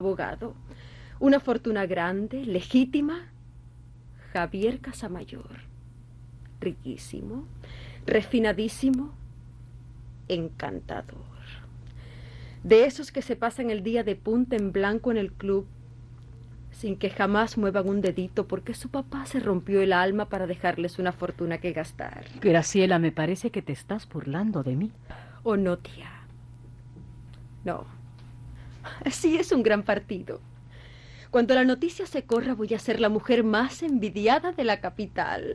abogado. Una fortuna grande, legítima. Javier Casamayor. Riquísimo, refinadísimo, encantador. De esos que se pasan el día de punta en blanco en el club, sin que jamás muevan un dedito porque su papá se rompió el alma para dejarles una fortuna que gastar. Graciela, me parece que te estás burlando de mí. ¿O no, tía? No. Sí, es un gran partido. Cuando la noticia se corra, voy a ser la mujer más envidiada de la capital.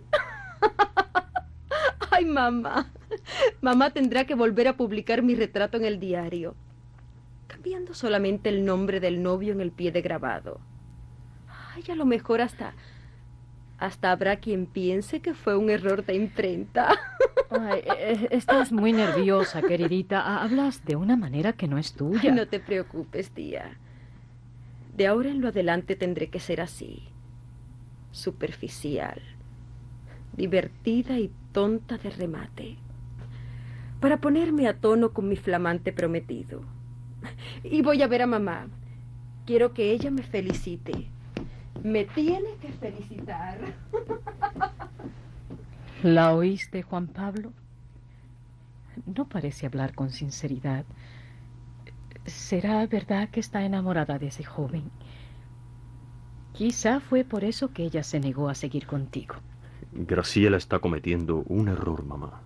Ay, mamá. Mamá tendrá que volver a publicar mi retrato en el diario, cambiando solamente el nombre del novio en el pie de grabado. Ay, a lo mejor hasta habrá quien piense que fue un error de imprenta. Ay, estás muy nerviosa, queridita. Hablas de una manera que no es tuya. Ay, no te preocupes, tía. De ahora en lo adelante tendré que ser así. Superficial, divertida y tonta de remate, para ponerme a tono con mi flamante prometido. Y voy a ver a mamá. Quiero que ella me felicite. Me tiene que felicitar. ¿La oíste, Juan Pablo? No parece hablar con sinceridad. ¿Será verdad que está enamorada de ese joven? Quizá fue por eso que ella se negó a seguir contigo. Graciela está cometiendo un error, mamá.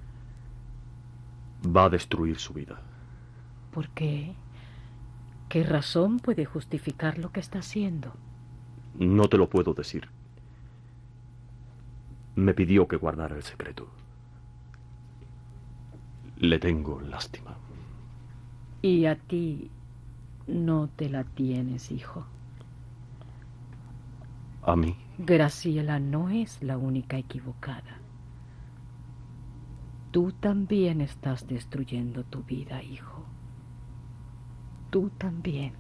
Va a destruir su vida. ¿Por qué? ¿Qué razón puede justificar lo que está haciendo? No te lo puedo decir. Me pidió que guardara el secreto. Le tengo lástima. Y a ti no te la tienes, hijo. ¿A mí? Graciela no es la única equivocada. Tú también estás destruyendo tu vida, hijo. Tú también.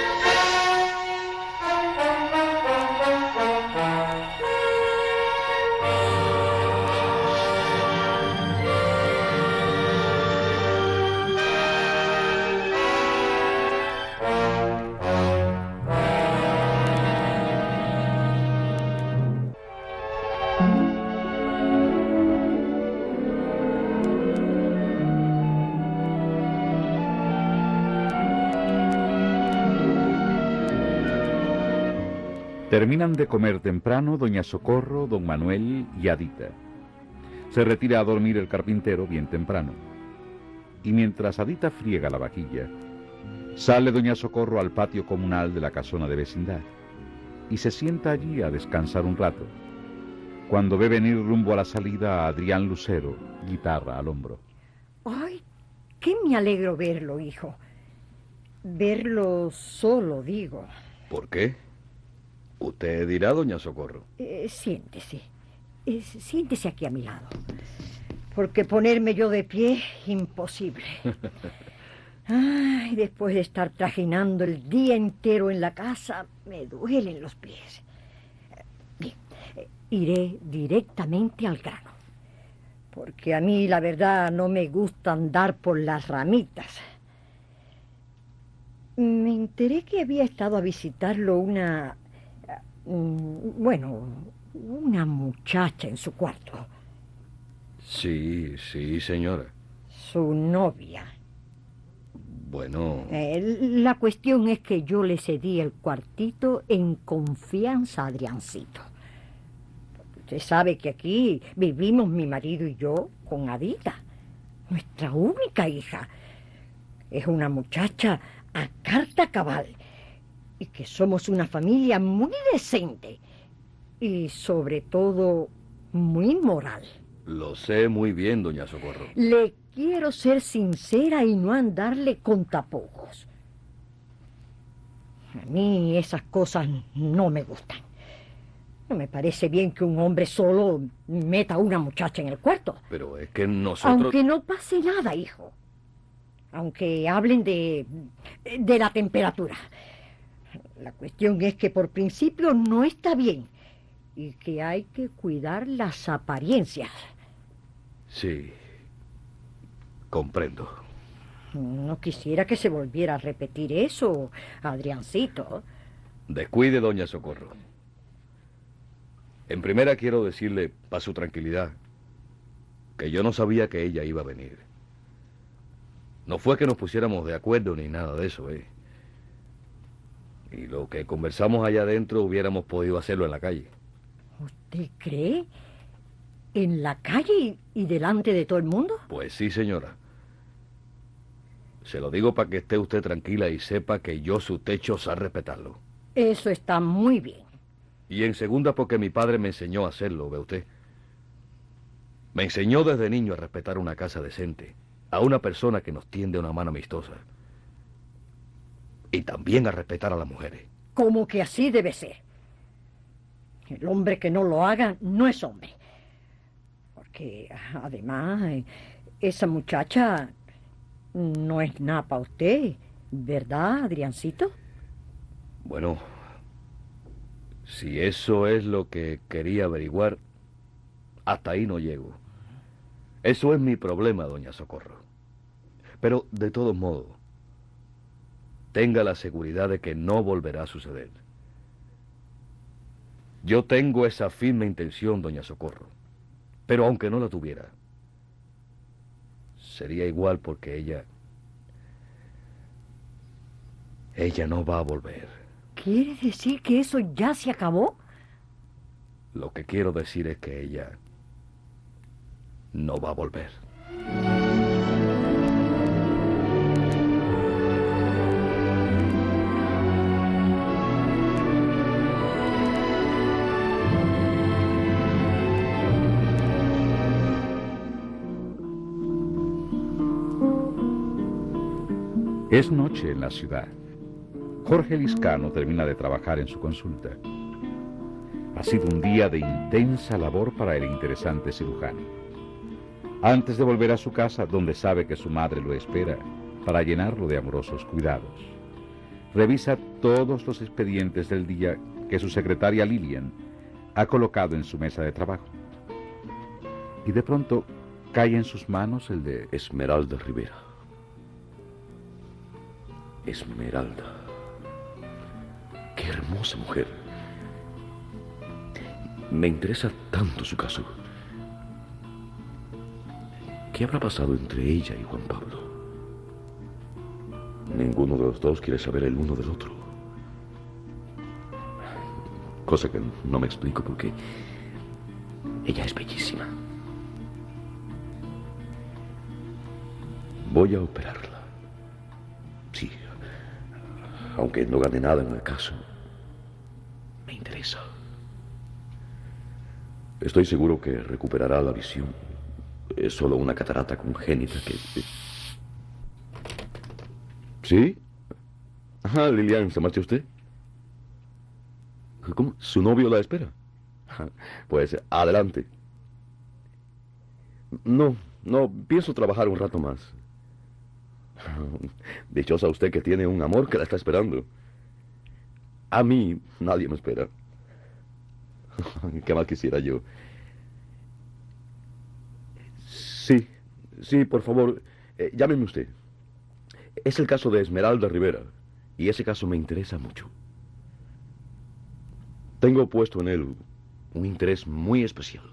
Terminan de comer temprano doña Socorro, don Manuel y Adita. Se retira a dormir el carpintero bien temprano. Y mientras Adita friega la vajilla, sale doña Socorro al patio comunal de la casona de vecindad y se sienta allí a descansar un rato, cuando ve venir rumbo a la salida a Adrián Lucero, guitarra al hombro. Ay, qué me alegro verlo, hijo. Verlo solo, digo. ¿Por qué? Usted dirá, doña Socorro. Siéntese. Siéntese aquí a mi lado. Porque ponerme yo de pie, imposible. Ay, después de estar trajinando el día entero en la casa, me duelen los pies. Bien, iré directamente al grano. Porque a mí, la verdad, no me gusta andar por las ramitas. Me enteré que había estado a visitarlo una muchacha en su cuarto. Sí, señora. Su novia. Bueno... la cuestión es que yo le cedí el cuartito en confianza a Adriancito. Usted sabe que aquí vivimos mi marido y yo con Adita, nuestra única hija. Es una muchacha a carta cabal. Y que somos una familia muy decente y sobre todo muy moral. Lo sé muy bien, doña Socorro. Le quiero ser sincera y no andarle con tapujos. A mí esas cosas no me gustan. No me parece bien que un hombre solo meta a una muchacha en el cuarto. Pero es que nosotros... Aunque no pase nada, hijo. Aunque hablen de la temperatura. La cuestión es que por principio no está bien y que hay que cuidar las apariencias. Sí, comprendo. No quisiera que se volviera a repetir eso, Adriancito. Descuide, doña Socorro. En primera quiero decirle, para su tranquilidad, que yo no sabía que ella iba a venir. No fue que nos pusiéramos de acuerdo ni nada de eso, ¿eh? Y lo que conversamos allá adentro hubiéramos podido hacerlo en la calle. ¿Usted cree? ¿En la calle y delante de todo el mundo? Pues sí, señora. Se lo digo para que esté usted tranquila y sepa que yo su techo sé respetarlo. Eso está muy bien. Y en segunda porque mi padre me enseñó a hacerlo, ¿ve usted? Me enseñó desde niño a respetar una casa decente, a una persona que nos tiende una mano amistosa. Y también a respetar a las mujeres. Como que así debe ser. El hombre que no lo haga no es hombre. Porque, además, esa muchacha no es nada para usted, ¿verdad, Adriancito? Bueno, si eso es lo que quería averiguar, hasta ahí no llego. Eso es mi problema, doña Socorro. Pero, de todos modos, tenga la seguridad de que no volverá a suceder. Yo tengo esa firme intención, doña Socorro. Pero aunque no la tuviera, sería igual porque ella no va a volver. ¿Quiere decir que eso ya se acabó? Lo que quiero decir es que ella no va a volver. Es noche en la ciudad. Jorge Liscano termina de trabajar en su consulta. Ha sido un día de intensa labor para el interesante cirujano. Antes de volver a su casa, donde sabe que su madre lo espera para llenarlo de amorosos cuidados, revisa todos los expedientes del día que su secretaria Lilian ha colocado en su mesa de trabajo. Y de pronto cae en sus manos el de Esmeralda Rivera. Esmeralda. Qué hermosa mujer. Me interesa tanto su caso. ¿Qué habrá pasado entre ella y Juan Pablo? Ninguno de los dos quiere saber el uno del otro. Cosa que no me explico porque ella es bellísima. Voy a operarla. Sí, aunque no gane nada en el caso, me interesa. Estoy seguro que recuperará la visión. Es solo una catarata congénita que... ¿Sí? Ajá, Lilian, ¿se marcha usted? ¿Cómo? ¿Su novio la espera? Pues adelante. No, pienso trabajar un rato más. Dichosa usted que tiene un amor que la está esperando. A mí nadie me espera. Qué mal quisiera yo. Sí, por favor, llámeme usted. Es el caso de Esmeralda Rivera, y ese caso me interesa mucho. Tengo puesto en él un interés muy especial.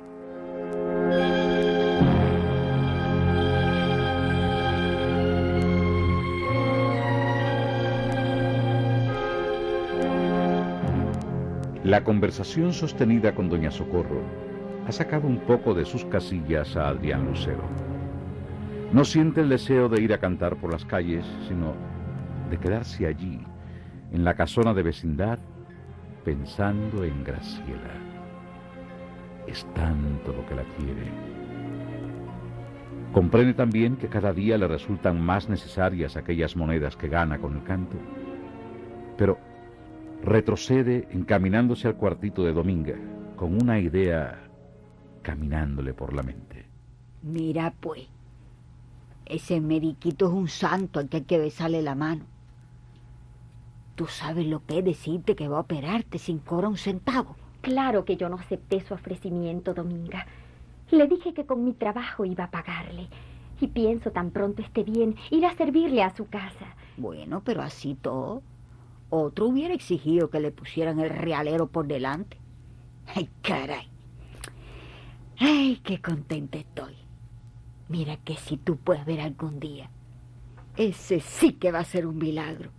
La conversación sostenida con doña Socorro ha sacado un poco de sus casillas a Adrián Lucero. No siente el deseo de ir a cantar por las calles, sino de quedarse allí, en la casona de vecindad, pensando en Graciela. Es tanto lo que la quiere. Comprende también que cada día le resultan más necesarias aquellas monedas que gana con el canto, pero retrocede encaminándose al cuartito de Dominga, con una idea caminándole por la mente. Mira, pues, ese mediquito es un santo al que hay que besarle la mano. ¿Tú sabes lo que es decirte que va a operarte sin cobrar un centavo? Claro que yo no acepté su ofrecimiento, Dominga. Le dije que con mi trabajo iba a pagarle. Y pienso, tan pronto esté bien, ir a servirle a su casa. Bueno, pero así todo. Otro hubiera exigido que le pusieran el realero por delante. ¡Ay, caray! ¡Ay, qué contenta estoy! Mira que si tú puedes ver algún día, ese sí que va a ser un milagro.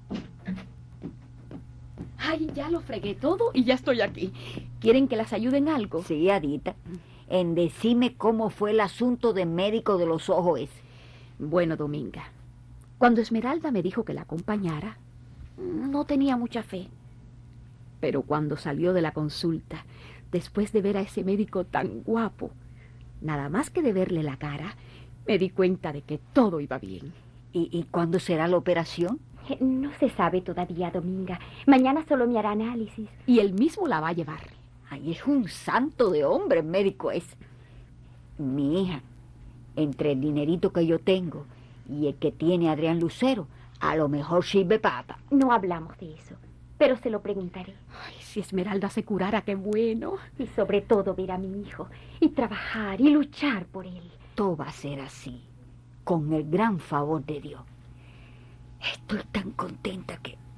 Ay, ya lo fregué todo y ya estoy aquí. ¿Quieren que las ayude en algo? Sí, Adita, en decirme cómo fue el asunto del médico de los ojos ese. Bueno, Dominga, cuando Esmeralda me dijo que la acompañara, no tenía mucha fe. Pero cuando salió de la consulta, después de ver a ese médico tan guapo, nada más que de verle la cara, me di cuenta de que todo iba bien. ¿Y cuándo será la operación? No se sabe todavía, Dominga. Mañana solo me hará análisis. Y él mismo la va a llevar. Ay, es un santo de hombre el médico ese. Mi hija, entre el dinerito que yo tengo y el que tiene Adrián Lucero, a lo mejor sirve papa. No hablamos de eso, pero se lo preguntaré. Ay, si Esmeralda se curara, qué bueno. Y sobre todo ver a mi hijo, y trabajar, y luchar por él. Todo va a ser así, con el gran favor de Dios. Estoy tan contenta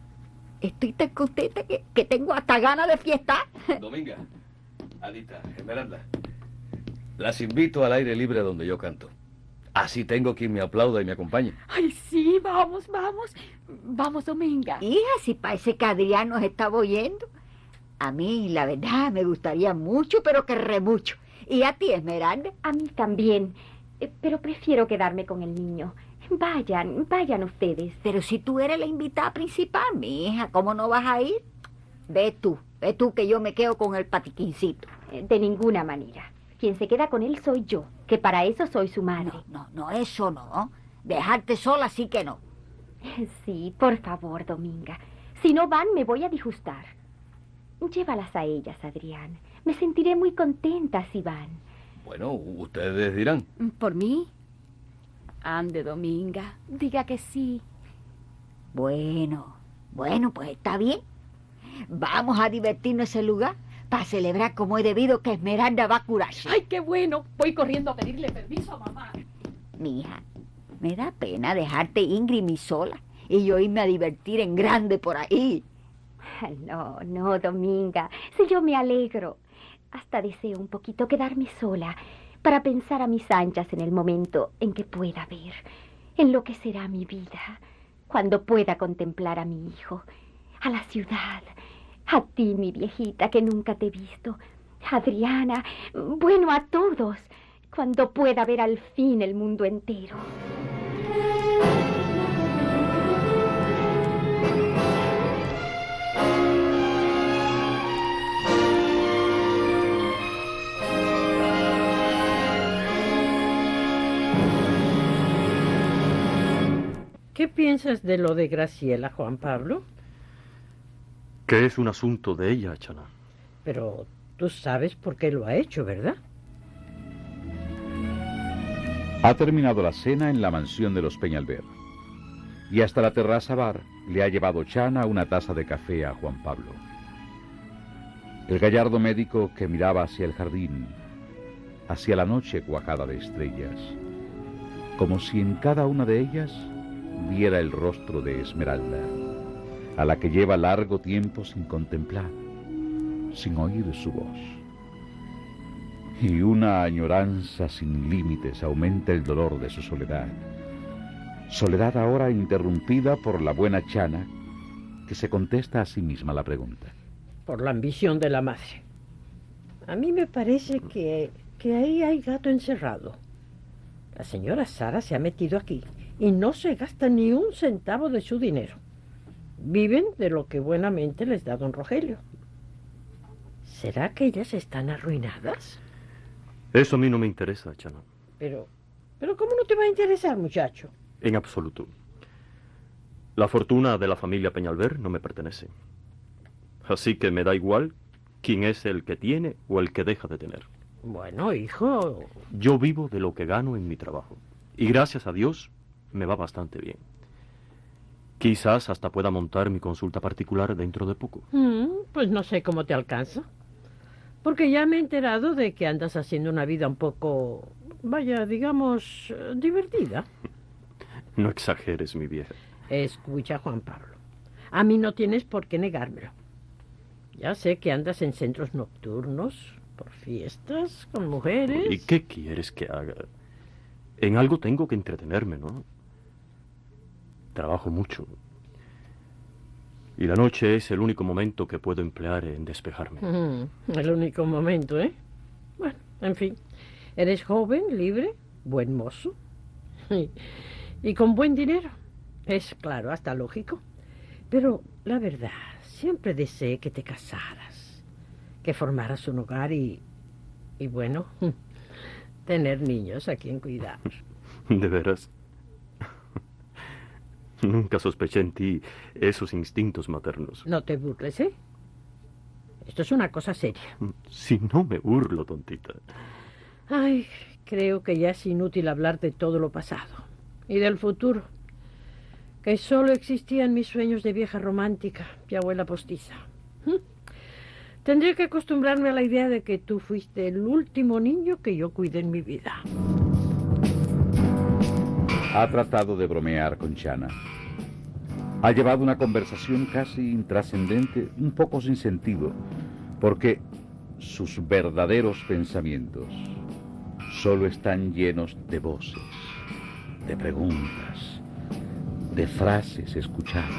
que tengo hasta ganas de fiesta. Dominga, Adita, Esmeralda, las invito al aire libre donde yo canto. Así tengo quien me aplauda y me acompañe. Ay, sí, vamos, vamos. Vamos, Dominga. Hija, si parece que Adrián nos estaba oyendo. A mí, la verdad, me gustaría mucho, pero que re mucho. ¿Y a ti, Esmeralda? A mí también, pero prefiero quedarme con el niño. Vayan ustedes. Pero si tú eres la invitada principal, mi hija, ¿cómo no vas a ir? Ve tú que yo me quedo con el patiquincito. De ninguna manera. Quien se queda con él soy yo, que para eso soy su madre. No, eso no. Dejarte sola sí que no. Sí, por favor, Dominga. Si no van, me voy a disgustar. Llévalas a ellas, Adrián. Me sentiré muy contenta si van. Bueno, ustedes dirán. ¿Por mí? Ande, Dominga, diga que sí. Bueno, pues está bien. Vamos a divertirnos en ese lugar para celebrar como he debido que Esmeralda va a curarse. ¡Ay, qué bueno! Voy corriendo a pedirle permiso a mamá. Mi hija, me da pena dejarte Ingrid y sola y yo irme a divertir en grande por ahí. No, Dominga, si yo me alegro. Hasta deseo un poquito quedarme sola para pensar a mis anchas en el momento en que pueda ver, en lo que será mi vida, cuando pueda contemplar a mi hijo, a la ciudad, a ti, mi viejita, que nunca te he visto, Adriana, bueno, a todos, cuando pueda ver al fin el mundo entero. ¿Qué piensas de lo de Graciela, Juan Pablo? Que es un asunto de ella, Chana. Pero tú sabes por qué lo ha hecho, ¿verdad? Ha terminado la cena en la mansión de los Peñalver. Y hasta la terraza bar le ha llevado Chana una taza de café a Juan Pablo. El gallardo médico que miraba hacia el jardín, hacia la noche cuajada de estrellas, como si en cada una de ellas viera el rostro de Esmeralda, a la que lleva largo tiempo sin contemplar, sin oír su voz. Y una añoranza sin límites aumenta el dolor de su soledad. Soledad ahora interrumpida por la buena Chana, que se contesta a sí misma la pregunta. Por la ambición de la madre. A mí me parece que ahí hay gato encerrado. La señora Sara se ha metido aquí y no se gasta ni un centavo de su dinero. Viven de lo que buenamente les da don Rogelio. ¿Será que ellas están arruinadas? Eso a mí no me interesa, Chana. Pero ¿cómo no te va a interesar, muchacho? En absoluto. La fortuna de la familia Peñalver no me pertenece. Así que me da igual quién es el que tiene o el que deja de tener. Bueno, hijo... Yo vivo de lo que gano en mi trabajo. Y gracias a Dios me va bastante bien. Quizás hasta pueda montar mi consulta particular dentro de poco. Pues no sé cómo te alcanza. Porque ya me he enterado de que andas haciendo una vida un poco vaya, digamos, divertida. No exageres, mi vieja. Escucha, Juan Pablo, a mí no tienes por qué negármelo. Ya sé que andas en centros nocturnos, por fiestas, con mujeres. ¿Y qué quieres que haga? En algo tengo que entretenerme, ¿no? Trabajo mucho. Y la noche es el único momento que puedo emplear en despejarme. El único momento, ¿eh? Bueno, en fin. Eres joven, libre, buen mozo. Y con buen dinero. Es claro, hasta lógico. Pero la verdad, siempre deseé que te casaras, que formaras un hogar y bueno, tener niños a quien cuidar. ¿De veras? Nunca sospeché en ti esos instintos maternos. No te burles, ¿eh? Esto es una cosa seria. Si no me burlo, tontita. Ay, creo que ya es inútil hablar de todo lo pasado y del futuro, que solo existía en mis sueños de vieja romántica y abuela postiza. Tendría que acostumbrarme a la idea de que tú fuiste el último niño que yo cuidé en mi vida. Ha tratado de bromear con Chana. Ha llevado una conversación casi intrascendente, un poco sin sentido, porque sus verdaderos pensamientos solo están llenos de voces, de preguntas, de frases escuchadas.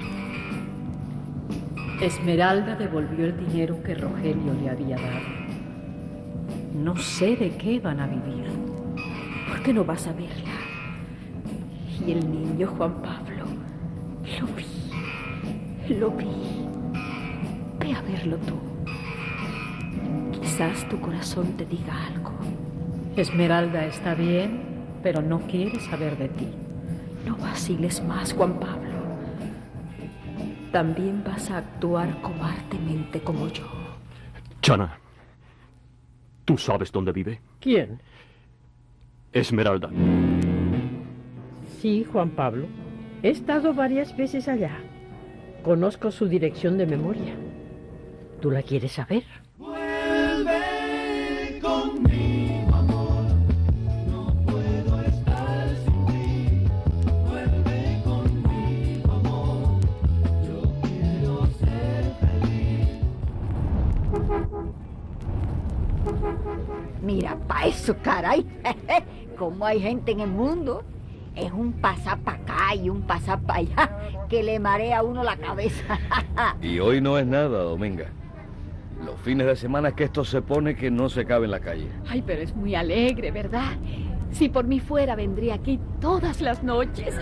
Esmeralda devolvió el dinero que Rogelio le había dado. No sé de qué van a vivir. ¿Por qué no vas a verla? Y el niño Juan Pablo, lo vi. Ve a verlo tú. Quizás tu corazón te diga algo. Esmeralda está bien, pero no quiere saber de ti. No vaciles más, Juan Pablo. También vas a actuar cobardemente como yo. Chana, ¿tú sabes dónde vive? ¿Quién? Esmeralda. Sí, Juan Pablo. He estado varias veces allá. Conozco su dirección de memoria. ¿Tú la quieres saber? Vuelve conmigo, amor. No puedo estar sin ti. Vuelve conmigo, amor. Yo quiero ser feliz. Mira, pa' eso, caray. Cómo hay gente en el mundo. Es un pasar para acá y un pasar para allá que le marea a uno la cabeza. Y hoy no es nada, Dominga. Los fines de semana es que esto se pone que no se cabe en la calle. Ay, pero es muy alegre, ¿verdad? Si por mí fuera, vendría aquí todas las noches.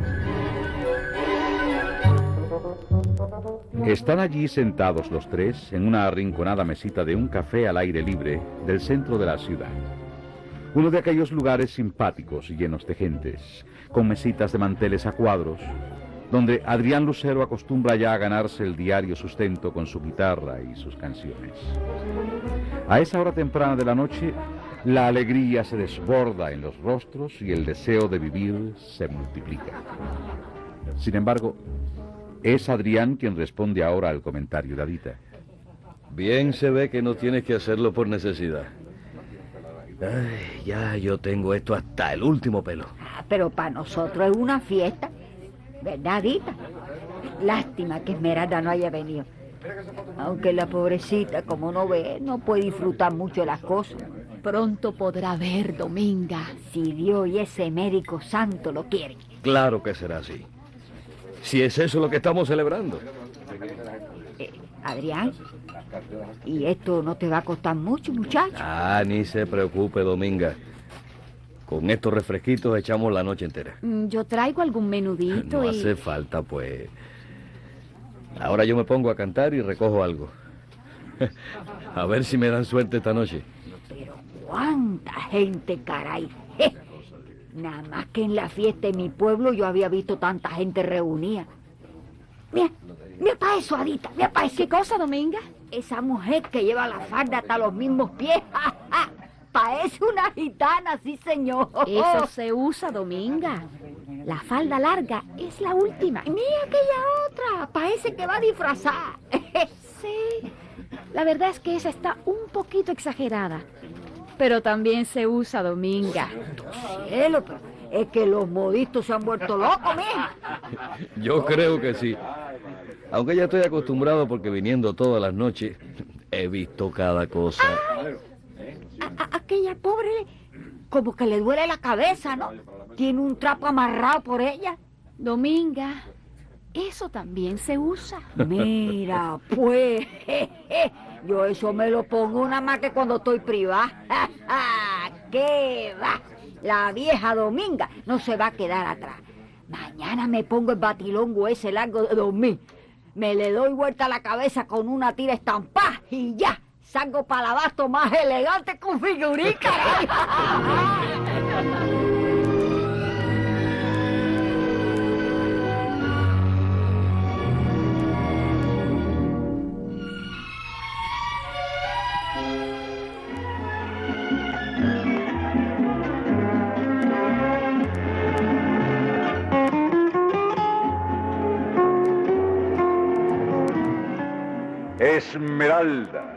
Están allí sentados los tres en una arrinconada mesita de un café al aire libre del centro de la ciudad. Uno de aquellos lugares simpáticos y llenos de gentes, con mesitas de manteles a cuadros, donde Adrián Lucero acostumbra ya a ganarse el diario sustento con su guitarra y sus canciones. A esa hora temprana de la noche, la alegría se desborda en los rostros y el deseo de vivir se multiplica. Sin embargo, es Adrián quien responde ahora al comentario de Adita. Bien se ve que no tienes que hacerlo por necesidad. Ay, ya yo tengo esto hasta el último pelo. Pero para nosotros es una fiesta, ¿verdad, Adita? Lástima que Esmeralda no haya venido. Aunque la pobrecita, como no ve, no puede disfrutar mucho de las cosas. Pronto podrá ver, Dominga. Si Dios y ese médico santo lo quieren. Claro que será así. Si es eso lo que estamos celebrando. Adrián, ¿y esto no te va a costar mucho, muchacho? Ah, ni se preocupe, Dominga. Con estos refresquitos echamos la noche entera. Yo traigo algún menudito No hace falta, pues. Ahora yo me pongo a cantar y recojo algo. A ver si me dan suerte esta noche. Pero cuánta gente, caray. Nada más que en la fiesta de mi pueblo yo había visto tanta gente reunida. Mira para eso, Adita, mira para eso. ¿Qué cosa, Dominga? Esa mujer que lleva la falda hasta los mismos pies. Parece una gitana, sí, señor. Eso se usa, Dominga. La falda larga es la última. Mira aquella otra, parece que va disfrazada. Sí, la verdad es que esa está un poquito exagerada. pero también se usa, Dominga. Cielo, pero es que los modistos se han vuelto locos, mija. Yo creo que sí. Aunque ya estoy acostumbrado porque viniendo todas las noches he visto cada cosa. Aquella pobre, como que le duele la cabeza, ¿no? Tiene un trapo amarrado por ella. Dominga, eso también se usa. Mira, pues, yo eso me lo pongo nada más que cuando estoy privada. ¿Qué va? La vieja Dominga no se va a quedar atrás. Mañana me pongo el batilongo ese largo de dormir. Me le doy vuelta a la cabeza con una tira estampada y ya. Salgo para el abasto más elegante con figurín, caray. Esmeralda,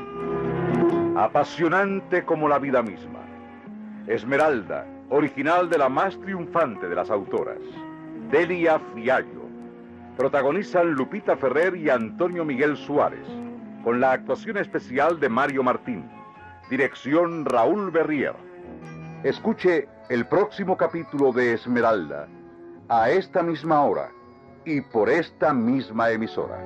apasionante como la vida misma. Esmeralda, original de la más triunfante de las autoras, Delia Fiallo. Protagonizan Lupita Ferrer y Antonio Miguel Suárez, con la actuación especial de Mario Martín. Dirección Raúl Berrier. Escuche el próximo capítulo de Esmeralda, a esta misma hora y por esta misma emisora.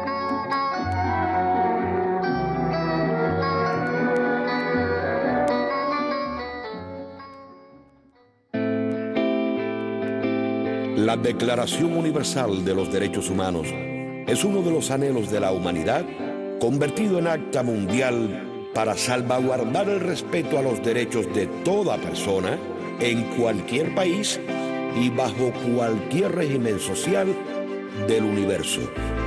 La Declaración Universal de los Derechos Humanos es uno de los anhelos de la humanidad convertido en acta mundial para salvaguardar el respeto a los derechos de toda persona en cualquier país y bajo cualquier régimen social del universo.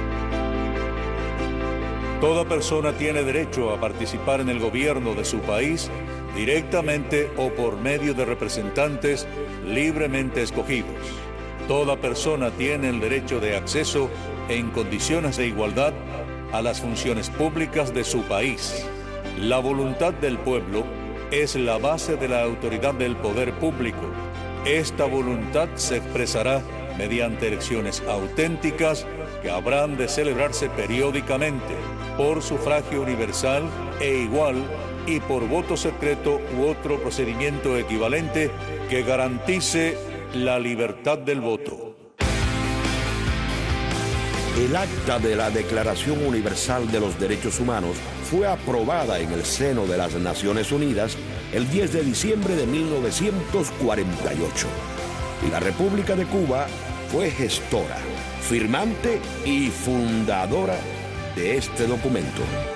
Toda persona tiene derecho a participar en el gobierno de su país directamente o por medio de representantes libremente escogidos. Toda persona tiene el derecho de acceso en condiciones de igualdad a las funciones públicas de su país. La voluntad del pueblo es la base de la autoridad del poder público. Esta voluntad se expresará mediante elecciones auténticas que habrán de celebrarse periódicamente por sufragio universal e igual y por voto secreto u otro procedimiento equivalente que garantice la libertad del voto. El acta de la Declaración Universal de los Derechos Humanos fue aprobada en el seno de las Naciones Unidas el 10 de diciembre de 1948. Y la República de Cuba fue gestora, firmante y fundadora de este documento.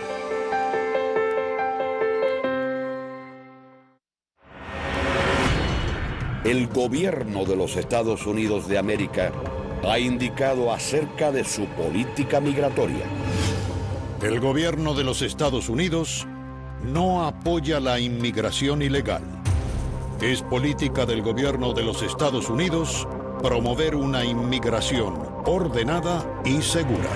El gobierno de los Estados Unidos de América ha indicado acerca de su política migratoria. El gobierno de los Estados Unidos no apoya la inmigración ilegal. Es política del gobierno de los Estados Unidos promover una inmigración ordenada y segura.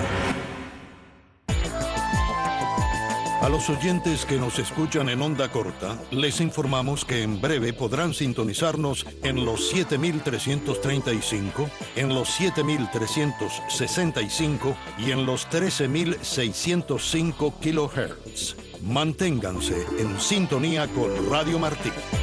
A los oyentes que nos escuchan en onda corta, les informamos que en breve podrán sintonizarnos en los 7335, en los 7365 y en los 13605 kHz. Manténganse en sintonía con Radio Martí.